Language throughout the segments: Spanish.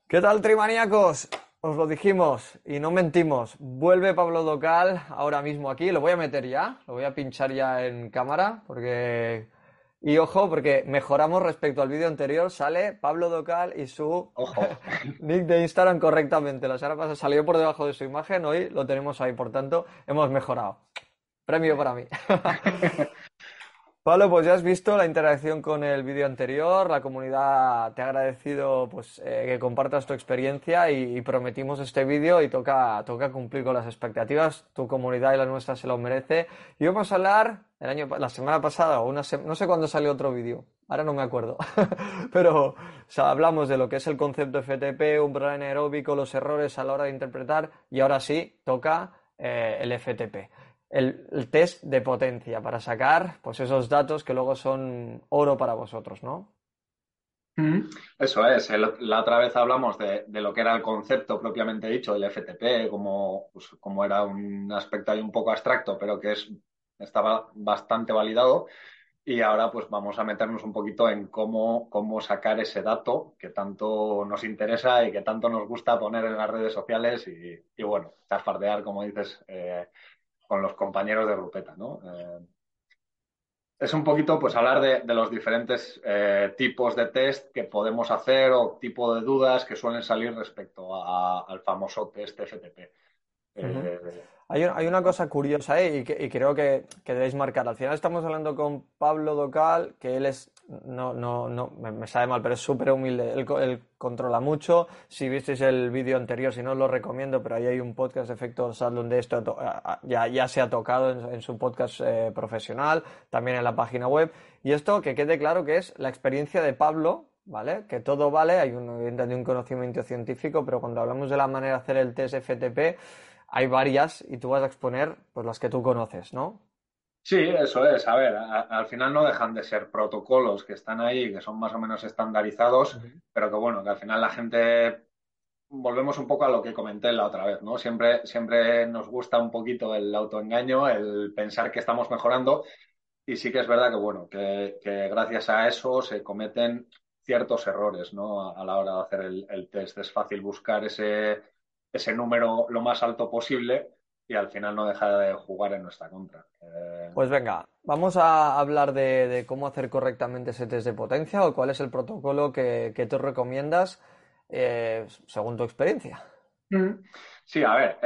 ¿Qué tal, trimaníacos? Os lo dijimos y no mentimos. Vuelve Pablo Docal ahora mismo aquí. Lo voy a meter ya, lo voy a pinchar ya en cámara porque... Y ojo, porque mejoramos respecto al vídeo anterior. Sale Pablo Docal y su Ojo. nick de Instagram correctamente. La semana pasada salió por debajo de su imagen, hoy lo tenemos ahí. Por tanto, hemos mejorado. Premio para mí. Pablo, pues ya has visto la interacción con el vídeo anterior, la comunidad te ha agradecido pues, que compartas tu experiencia y prometimos este vídeo y toca cumplir con las expectativas, tu comunidad y la nuestra se lo merece. Y vamos a hablar la semana pasada, no sé cuándo salió otro vídeo, ahora no me acuerdo, pero o sea, hablamos de lo que es el concepto FTP, umbral anaeróbico, los errores a la hora de interpretar y ahora sí toca el FTP el test de potencia para sacar pues esos datos que luego son oro para vosotros, ¿no? Eso es. La otra vez hablamos de lo que era el concepto propiamente dicho, el FTP, como era un aspecto ahí un poco abstracto, pero estaba bastante validado. Y ahora pues vamos a meternos un poquito en cómo sacar ese dato que tanto nos interesa y que tanto nos gusta poner en las redes sociales y bueno, chafardear, como dices, con los compañeros de grupeta, ¿no? Es un poquito pues hablar de los diferentes tipos de test que podemos hacer o tipo de dudas que suelen salir respecto al famoso test FTP. Ujú. Eh, Hay una cosa curiosa, y creo que debéis marcar. Al final estamos hablando con Pablo Docal, que él es, no, me sabe mal, pero es súper humilde. Él controla mucho. Si visteis el vídeo anterior, si no os lo recomiendo, pero ahí hay un podcast de Efecto Sal donde esto ya se ha tocado en su podcast profesional, también en la página web. Y esto que quede claro que es la experiencia de Pablo. ¿Vale? Que todo vale, evidentemente un conocimiento científico, pero cuando hablamos de la manera de hacer el test FTP, hay varias y tú vas a exponer pues las que tú conoces, ¿no? sí, eso es. A ver, al final no dejan de ser protocolos que están ahí, que son más o menos estandarizados, Ujú. pero que bueno, que al final la gente, volvemos un poco a lo que comenté la otra vez, ¿no? Siempre nos gusta un poquito el autoengaño, el pensar que estamos mejorando. Y sí que es verdad que, bueno, que gracias a eso se cometen ciertos errores, ¿no? A la hora de hacer el test. Es fácil buscar ese número lo más alto posible y al final no deja de jugar en nuestra contra. Pues venga, vamos a hablar de cómo hacer correctamente ese test de potencia o cuál es el protocolo que tú recomiendas según tu experiencia. Mm. Sí, a ver,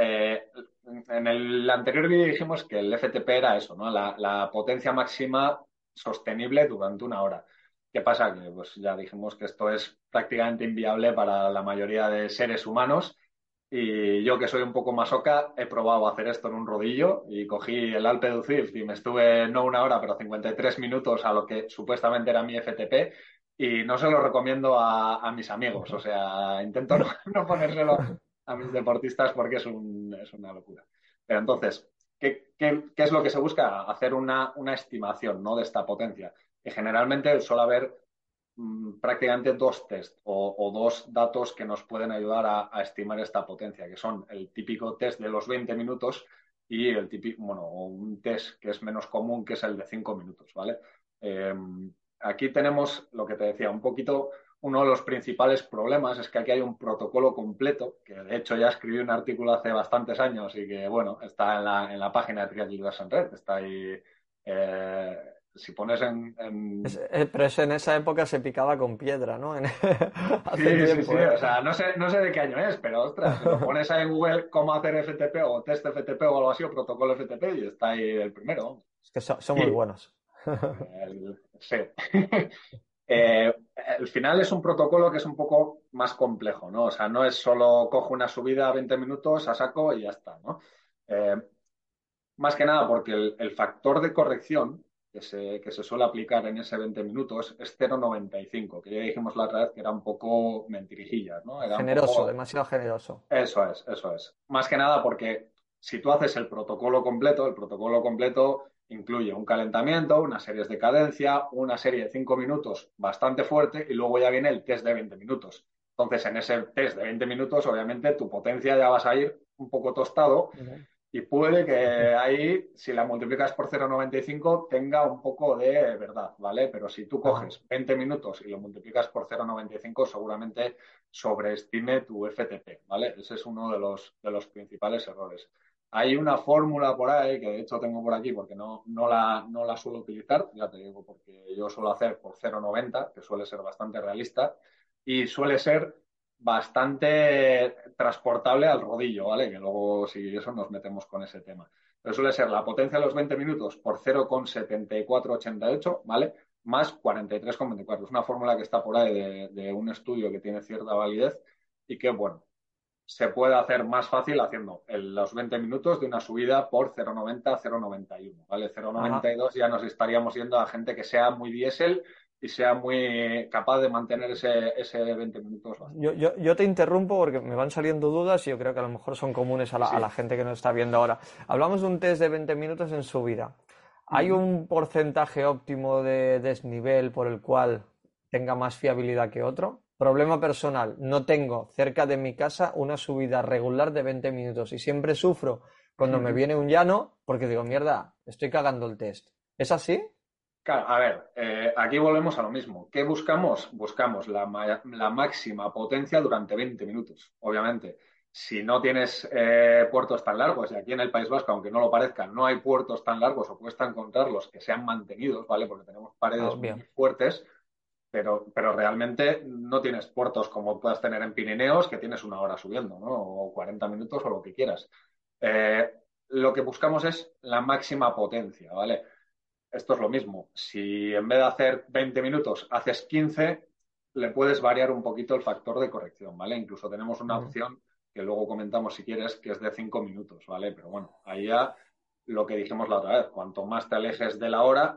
en el anterior vídeo dijimos que el FTP era eso, ¿no? La potencia máxima sostenible durante una hora. ¿Qué pasa? Que pues ya dijimos que esto es prácticamente inviable para la mayoría de seres humanos y yo que soy un poco masoca he probado a hacer esto en un rodillo y cogí el Alpe d'Huez y me estuve no una hora, pero 53 minutos a lo que supuestamente era mi FTP y no se lo recomiendo a mis amigos, o sea, intento no ponérselo a mis deportistas porque es una locura. Pero entonces, ¿qué es lo que se busca? Hacer una estimación, ¿no? De esta potencia. Y generalmente suele haber prácticamente dos test o dos datos que nos pueden ayudar a estimar esta potencia, que son el típico test de los 20 minutos y el típico, bueno, un test que es menos común, que es el de 5 minutos, ¿vale? Eh, Aquí tenemos lo que te decía, un poquito uno de los principales problemas es que aquí hay un protocolo completo, que de hecho ya escribí un artículo hace bastantes años y que, bueno, está en la página de Triathlon en Red, está ahí. Si pones Pero eso en esa época se picaba con piedra, ¿no? Hace Sí, sí, sí, tiempo, ¿eh? o sea, no sé de qué año es, pero ostras, si lo pones ahí en Google cómo hacer FTP o test FTP o algo así, o protocolo FTP, y está ahí el primero. Es que somos Y buenos. sí. Al final es un protocolo que es un poco más complejo, ¿no? O sea, no es solo cojo una subida a 20 minutos a saco y ya está, ¿no? Eh, Más que nada porque el factor de corrección que se suele aplicar en ese 20 minutos es 0,95, que ya dijimos la otra vez que era un poco mentirijillas, ¿no? Era un Generoso, poco. demasiado generoso. Eso es, eso es. Más que nada porque si tú haces el protocolo completo incluye un calentamiento, unas series de cadencia, una serie de 5 minutos bastante fuerte y luego ya viene el test de 20 minutos. Entonces, en ese test de 20 minutos, obviamente, tu potencia ya vas a ir un poco tostado Y puede que ahí, si la multiplicas por 0,95, tenga un poco de verdad, ¿vale? Pero si tú Ajá, coges 20 minutos y lo multiplicas por 0,95, seguramente sobreestime tu FTP, ¿vale? Ese es uno de los principales errores. Hay una fórmula por ahí, que de hecho tengo por aquí porque no la suelo utilizar, ya te digo, porque yo suelo hacer por 0,90, que suele ser bastante realista, y suele ser bastante transportable al rodillo, ¿vale? Que luego, si eso, nos metemos con ese tema. Pero suele ser la potencia de los 20 minutos por 0,7488, ¿vale? Más 43,24. Es una fórmula que está por ahí de un estudio que tiene cierta validez y que, bueno, se puede hacer más fácil haciendo los 20 minutos de una subida por 0,90 a 0,91, ¿vale? ajá. 0,92 ya nos estaríamos yendo a gente que sea muy diésel y sea muy capaz de mantener ese 20 minutos bastante. Yo te interrumpo porque me van saliendo dudas y yo creo que a lo mejor son comunes a Sí, a la sí. gente que nos está viendo ahora. Hablamos de un test de 20 minutos en subida. ¿Hay Ujú. un porcentaje óptimo de desnivel por el cual tenga más fiabilidad que otro? Problema personal, no tengo cerca de mi casa una subida regular de 20 minutos y siempre sufro cuando me viene un llano porque digo, mierda, estoy cagando el test. ¿Es así? Claro, a ver, aquí volvemos a lo mismo. ¿Qué buscamos? Buscamos la máxima potencia durante 20 minutos, obviamente. Si no tienes puertos tan largos, y aquí en el País Vasco, aunque no lo parezca, no hay puertos tan largos o cuesta encontrarlos que sean mantenidos, ¿vale? Porque tenemos Ah, paredes muy bien. fuertes, pero realmente no tienes puertos como puedas tener en Pirineos, que tienes una hora subiendo, ¿no? O 40 minutos o lo que quieras. Eh, lo que buscamos es la máxima potencia, ¿vale? Esto es lo mismo. Si en vez de hacer 20 minutos haces 15, le puedes variar un poquito el factor de corrección, ¿vale? Incluso tenemos una Ujú. opción que luego comentamos si quieres, que es de 5 minutos, ¿vale? Pero bueno, ahí ya lo que dijimos la otra vez, cuanto más te alejes de la hora,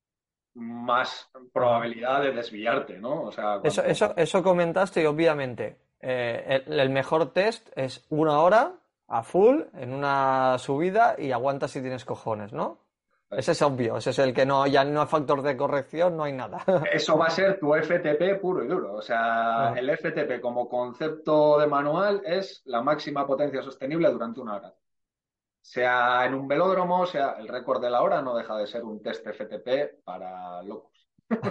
más Ajá. probabilidad de desviarte, ¿no? O sea, Eso comentaste y obviamente el mejor test es una hora a full en una subida y aguantas si tienes cojones, ¿no? Ese es obvio, ese es el que no, ya no hay factor de corrección, no hay nada. eso va a ser tu FTP puro y duro. O sea, Ajá. el FTP como concepto de manual es la máxima potencia sostenible durante una hora. Sea en un velódromo, sea el récord de la hora, no deja de ser un test FTP para locos.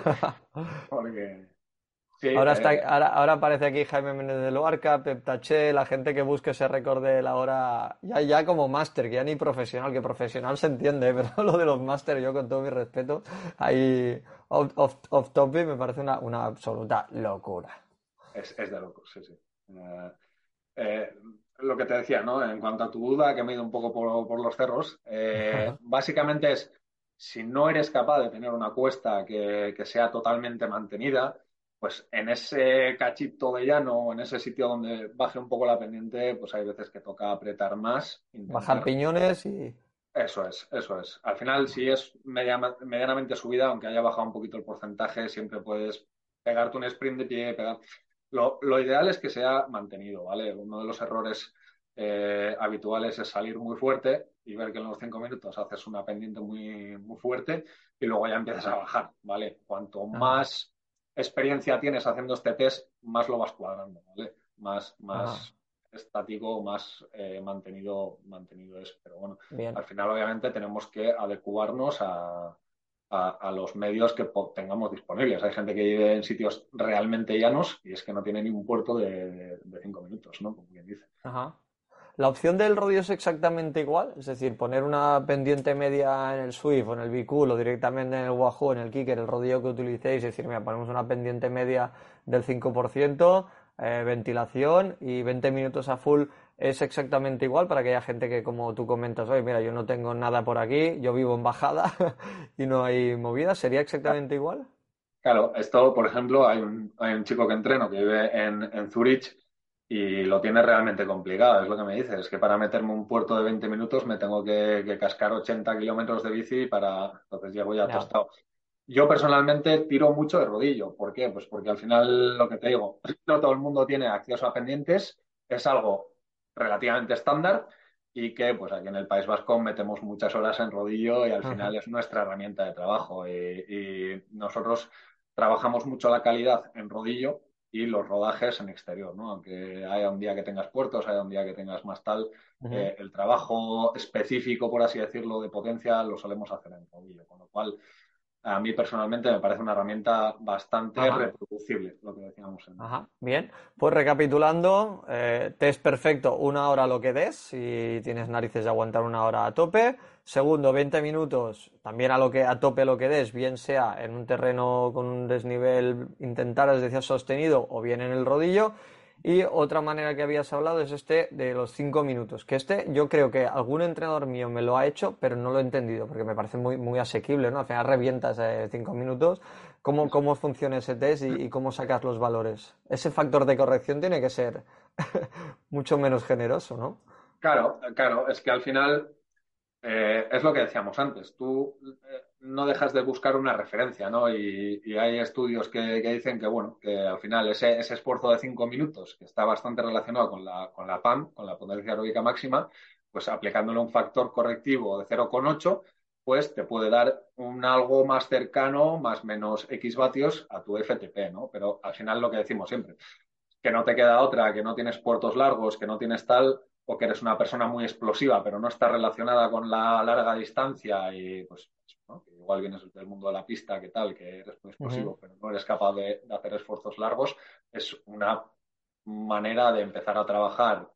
Porque sí, Ahora aparece aquí Jaime Méndez de Loarca, Pep Taché, la gente que busque ese récord de la hora, ya como máster, que ya ni profesional, que profesional se entiende, pero lo de los máster, yo con todo mi respeto, ahí off topic me parece una absoluta locura. es de locos, sí, sí. Eh, eh, lo que te decía, ¿no? En cuanto a tu duda, que me he ido un poco por los cerros, básicamente es, si no eres capaz de tener una cuesta que sea totalmente mantenida, pues en ese cachito de llano, en ese sitio donde baje un poco la pendiente, pues hay veces que toca apretar más, Bajar intentar. piñones y... Eso es, eso es. Al final, si es medianamente subida, aunque haya bajado un poquito el porcentaje, siempre puedes pegarte un sprint de pie, pegar. Lo ideal es que sea mantenido, ¿vale? Uno de los errores habituales es salir muy fuerte y ver que en los 5 minutos haces una pendiente muy fuerte y luego ya empiezas a bajar, ¿vale? Cuanto Ajá, más experiencia tienes haciendo este test, más lo vas cuadrando, ¿vale? ajá, Más estático, más mantenido es. Pero bueno, bien. al final obviamente tenemos que adecuarnos a los medios que tengamos disponibles. Hay gente que vive en sitios realmente llanos y es que no tiene ni un puerto de 5 minutos, ¿no? Como quien dice. Ajá. La opción del rodillo es exactamente igual, es decir, poner una pendiente media en el Swift o en el Bicool o directamente en el Wahoo, en el Kicker, el rodillo que utilicéis, es decir, mira, ponemos una pendiente media del 5%, ventilación y 20 minutos a full es exactamente igual para que haya gente que, como tú comentas, oye, mira, yo no tengo nada por aquí, yo vivo en bajada y no hay movida, ¿sería exactamente igual? Claro, esto, por ejemplo, hay un chico que entreno que vive en Zurich y lo tiene realmente complicado, es lo que me dice, es que para meterme un puerto de 20 minutos me tengo que cascar 80 kilómetros de bici para, entonces llego ya Ya. tostado. Yo personalmente tiro mucho de rodillo, ¿por qué? Pues porque al final, lo que te digo, no todo el mundo tiene acceso a pendientes, es algo relativamente estándar y que pues aquí en el País Vasco metemos muchas horas en rodillo y al final Ajá. es nuestra herramienta de trabajo y nosotros trabajamos mucho la calidad en rodillo y los rodajes en exterior, ¿no? Aunque haya un día que tengas puertos, haya un día que tengas más tal, Ujú. el trabajo específico, por así decirlo, de potencia lo solemos hacer en rodillo, con lo cual a mí personalmente me parece una herramienta bastante Ajá. reproducible, lo que decíamos en... Ajá, bien. Pues recapitulando, test perfecto, 1 hora lo que des, si tienes narices de aguantar 1 hora a tope. Segundo, 20 minutos, también a tope lo que des, bien sea en un terreno con un desnivel, intentar, es decir, sostenido o bien en el rodillo. Y otra manera que habías hablado es este de los 5 minutos, que este yo creo que algún entrenador mío me lo ha hecho, pero no lo he entendido, porque me parece muy asequible, ¿no? Al final revientas 5 minutos. ¿Cómo funciona ese test y cómo sacas los valores? Ese factor de corrección tiene que ser mucho menos generoso, ¿no? Claro, claro, es que al final es lo que decíamos antes, tú no dejas de buscar una referencia, ¿no? Y hay estudios que dicen que, bueno, que al final ese esfuerzo de 5 minutos, que está bastante relacionado con la PAM, con la potencia aeróbica máxima, pues aplicándole un factor correctivo de 0,8, pues te puede dar un algo más cercano, más menos X vatios a tu FTP, ¿no? Pero al final lo que decimos siempre, que no te queda otra, que no tienes puertos largos, que no tienes tal, o que eres una persona muy explosiva, pero no está relacionada con la larga distancia y pues, ¿no? Que igual vienes del mundo de la pista, que tal, que eres muy Ujú. explosivo, pero no eres capaz de hacer esfuerzos largos, es una manera de empezar a trabajar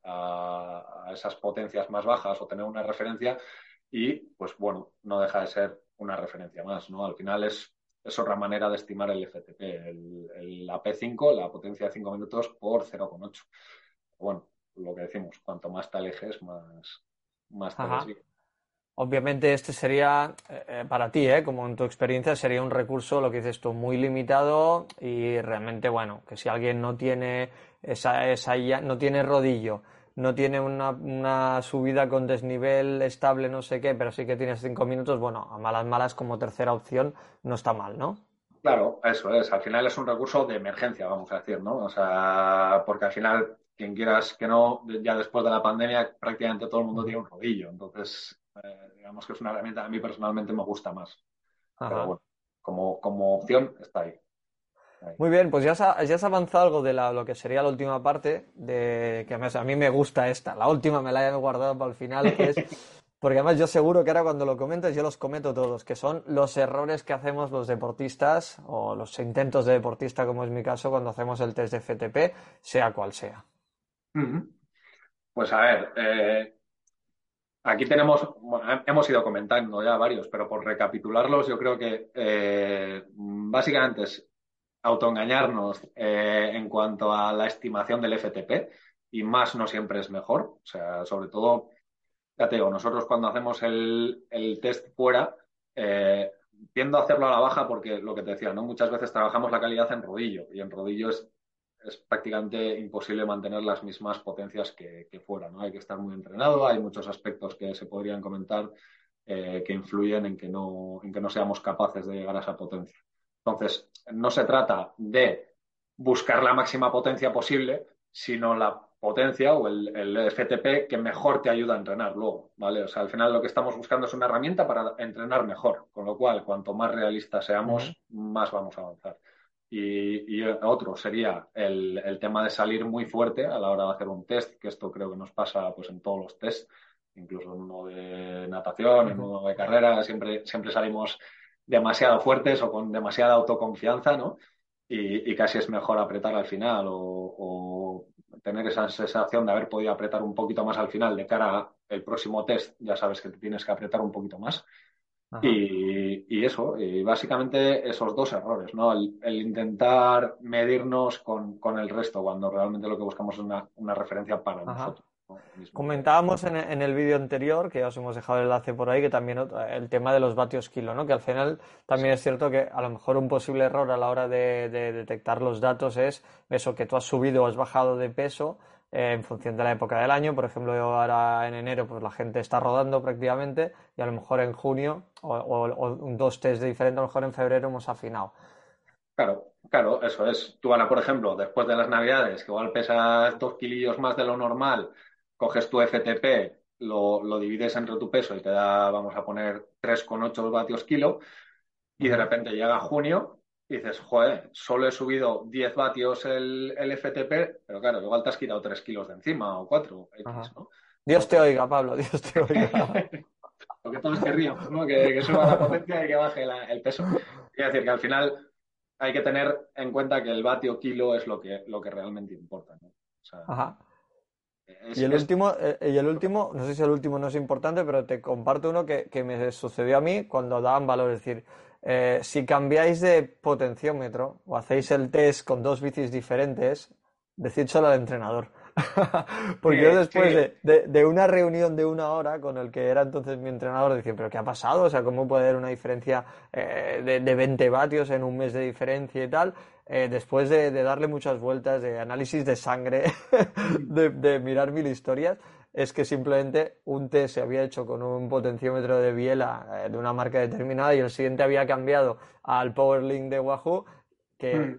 a esas potencias más bajas o tener una referencia y, pues bueno, no deja de ser una referencia más, ¿no? Al final es otra manera de estimar el FTP, la P5, la potencia de 5 minutos por 0,8. Bueno, lo que decimos, cuanto más te alejes, más te Ajá. desvías. Obviamente este sería, para ti, como en tu experiencia, sería un recurso, lo que dices tú, muy limitado y realmente, bueno, que si alguien no tiene no tiene rodillo, no tiene una subida con desnivel estable, no sé qué, pero sí que tienes 5 minutos, bueno, a malas malas como tercera opción no está mal, ¿no? Claro, eso es. Al final es un recurso de emergencia, vamos a decir, ¿no? O sea, porque al final, quien quieras que no, ya después de la pandemia, prácticamente todo el mundo Ujú. tiene un rodillo. Entonces, digamos que es una herramienta, a mí personalmente me gusta más. Pero Ajá. bueno, como opción está ahí. Ahí. Muy bien, pues ya has avanzado algo de lo que sería la última parte, que además a mí me gusta esta. La última me la he guardado para el final, que es, porque además yo seguro que ahora cuando lo comentes yo los cometo todos, que son los errores que hacemos los deportistas o los intentos de deportista, como es mi caso, cuando hacemos el test de FTP, sea cual sea. Ujú. Pues a ver, aquí tenemos, bueno, hemos ido comentando ya varios, pero por recapitularlos, yo creo que básicamente es autoengañarnos en cuanto a la estimación del FTP y más no siempre es mejor. O sea, sobre todo, ya te digo, nosotros cuando hacemos el test fuera, eh, tiendo a hacerlo a la baja porque lo que te decía, ¿no? Muchas veces trabajamos la calidad en rodillo y en rodillo es prácticamente imposible mantener las mismas potencias que fuera, ¿no? Hay que estar muy entrenado, hay muchos aspectos que se podrían comentar que influyen en que no seamos capaces de llegar a esa potencia. Entonces, no se trata de buscar la máxima potencia posible, sino la potencia o el FTP que mejor te ayuda a entrenar luego, ¿vale? O sea, al final lo que estamos buscando es una herramienta para entrenar mejor, con lo cual, cuanto más realistas Ujú, seamos, más vamos a avanzar. Y otro sería el tema de salir muy fuerte a la hora de hacer un test, que esto creo que nos pasa pues en todos los tests, incluso en uno de natación, en ujú, uno de carrera, siempre salimos demasiado fuertes o con demasiada autoconfianza, ¿no? Y casi es mejor apretar al final o tener esa sensación de haber podido apretar un poquito más al final de cara al próximo test, ya sabes que te tienes que apretar un poquito más. ajá. Y eso, y básicamente esos dos errores, ¿no? El intentar medirnos con el resto cuando realmente lo que buscamos es una referencia para Ajá. nosotros, ¿no? Lo mismo que... Comentábamos en el vídeo anterior, que ya os hemos dejado el enlace por ahí, que también el tema de los vatios kilo, ¿no? Que al final Sí. también es cierto que a lo mejor un posible error a la hora de detectar los datos es eso, que tú has subido o has bajado de peso en función de la época del año. Por ejemplo, ahora en enero pues la gente está rodando prácticamente y a lo mejor en junio o dos test diferentes, a lo mejor en febrero hemos afinado. Claro, claro, eso es. Tú ahora, por ejemplo, después de las Navidades, que igual pesas 2 kilillos más de lo normal, coges tu FTP, lo divides entre tu peso y te da, vamos a poner, 3,8 vatios kilo, y de Ujú, repente llega junio. Y dices, joder, solo he subido 10 vatios el FTP, pero claro, igual te has quitado 3 kilos de encima o 4 X, Ajá. ¿no? Dios te Entonces, oiga, Pablo, Dios te oiga. lo que todos querríamos, ¿no? Que suba la potencia y que baje el peso. Quiero decir que al final hay que tener en cuenta que el vatio kilo es lo que realmente importa, ¿no? O sea, Ajá. es, es Y el último, no sé si el último no es importante, pero te comparto uno que me sucedió a mí cuando daban valor. Es decir, si cambiáis de potenciómetro o hacéis el test con dos bicis diferentes, decídselo al entrenador. sí, Porque yo después sí, de una reunión de una hora con el que era entonces mi entrenador, decía, ¿pero qué ha pasado? O sea, ¿cómo puede haber una diferencia de 20 vatios en un mes de diferencia y tal? Después de darle muchas vueltas, de análisis de sangre, de mirar mil historias, es que simplemente un test se había hecho con un potenciómetro de biela de una marca determinada y el siguiente había cambiado al Powerlink de Wahoo, que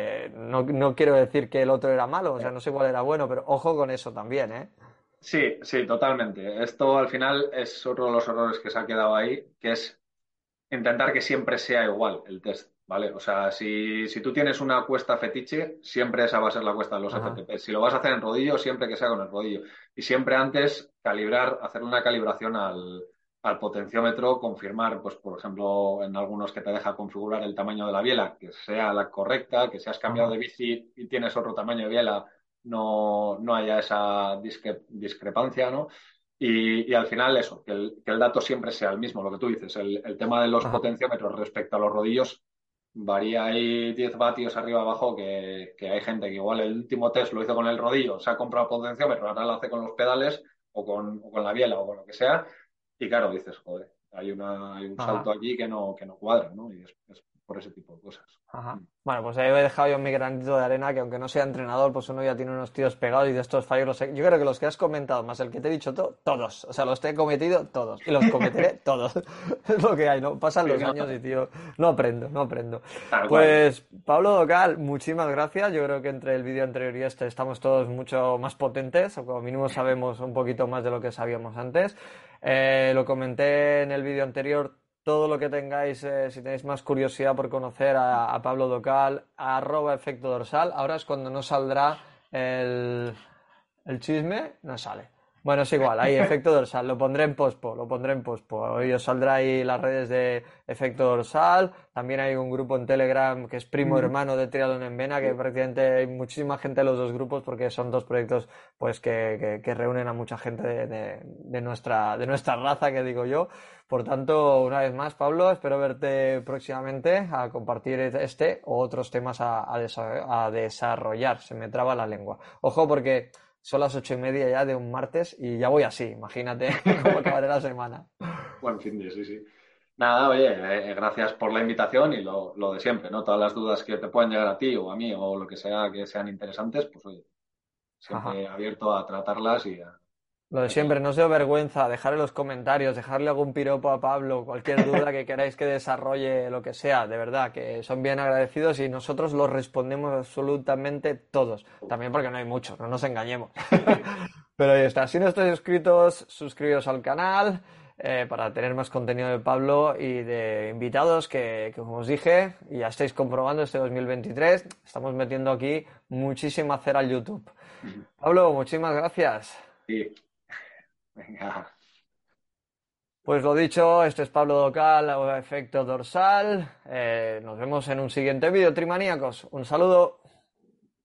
no quiero decir que el otro era malo, o sea, no sé cuál era bueno, pero ojo con eso también, ¿eh? sí, sí, totalmente. Esto al final es otro de los errores que se ha quedado ahí, que es intentar que siempre sea igual el test, ¿vale? O sea, si tú tienes una cuesta fetiche, siempre esa va a ser la cuesta de los Ajá, FTP. Si lo vas a hacer en rodillo, siempre que sea con el rodillo. Y siempre antes calibrar, hacer una calibración al potenciómetro, confirmar, pues por ejemplo, en algunos que te deja configurar el tamaño de la biela, que sea la correcta, que si has cambiado de ajá, bici y tienes otro tamaño de biela, no haya esa discrepancia, ¿no? Y al final eso, que el dato siempre sea el mismo, lo que tú dices, el tema de los ajá. potenciómetros respecto a los rodillos varía ahí 10 vatios arriba abajo, que hay gente que igual el último test lo hizo con el rodillo, se ha comprado potenciómetro, ahora lo hace con los pedales o con la biela o con lo que sea, y claro, dices, joder, hay un salto Ajá. aquí que no cuadra, ¿no? Y es por ese tipo de cosas. Ajá. Bueno, pues ahí he dejado yo mi granito de arena, que aunque no sea entrenador, pues uno ya tiene unos tíos pegados y de estos fallos los he... Yo creo que los que has comentado, más el que te he dicho, todos. O sea, los he cometido todos. Y los cometeré todos. Es lo que hay, ¿no? Pasan Sí, los no, años y, tío, no aprendo, no aprendo. tal cual. Pues, Pablo Docal, muchísimas gracias. Yo creo que entre el vídeo anterior y este estamos todos mucho más potentes, o como mínimo sabemos un poquito más de lo que sabíamos antes. Lo comenté en el vídeo anterior, todo lo que tengáis, si tenéis más curiosidad por conocer a Pablo Docal, @ efecto dorsal. Ahora es cuando no saldrá el, el chisme, no sale. Bueno, es igual, ahí efecto dorsal, lo pondré en pospo, lo pondré en pospo. Hoy os saldrá ahí las redes de efecto dorsal. También hay un grupo en Telegram que es primo hermano de Triatlón en Vena, que prácticamente hay muchísima gente en los dos grupos porque son dos proyectos pues que reúnen a mucha gente de nuestra raza, que digo yo. Por tanto, una vez más, Pablo, espero verte próximamente a compartir este o otros temas a desarrollar. Se me traba la lengua. Ojo, porque son las 8:30 ya de un martes y ya voy así. Imagínate cómo acabaré la semana. Buen fin de, sí, sí. Nada, oye, gracias por la invitación y lo de siempre, ¿no? Todas las dudas que te puedan llegar a ti o a mí o lo que sea que sean interesantes, pues oye, Ajá. siempre abierto a tratarlas y Lo de a que siempre, no os dé vergüenza, dejar en los comentarios, dejarle algún piropo a Pablo, cualquier duda que queráis que desarrolle, lo que sea, de verdad, que son bien agradecidos y nosotros los respondemos absolutamente todos. También porque no hay muchos, no nos engañemos. Pero ahí está, si no estáis suscritos, suscribiros al canal para tener más contenido de Pablo y de invitados que, como os dije, y ya estáis comprobando este 2023, estamos metiendo aquí muchísima cera al YouTube. Pablo, muchísimas gracias. sí, venga, Pues lo dicho, este es Pablo Docal, efecto dorsal. Nos vemos en un siguiente vídeo, trimaníacos. Un saludo.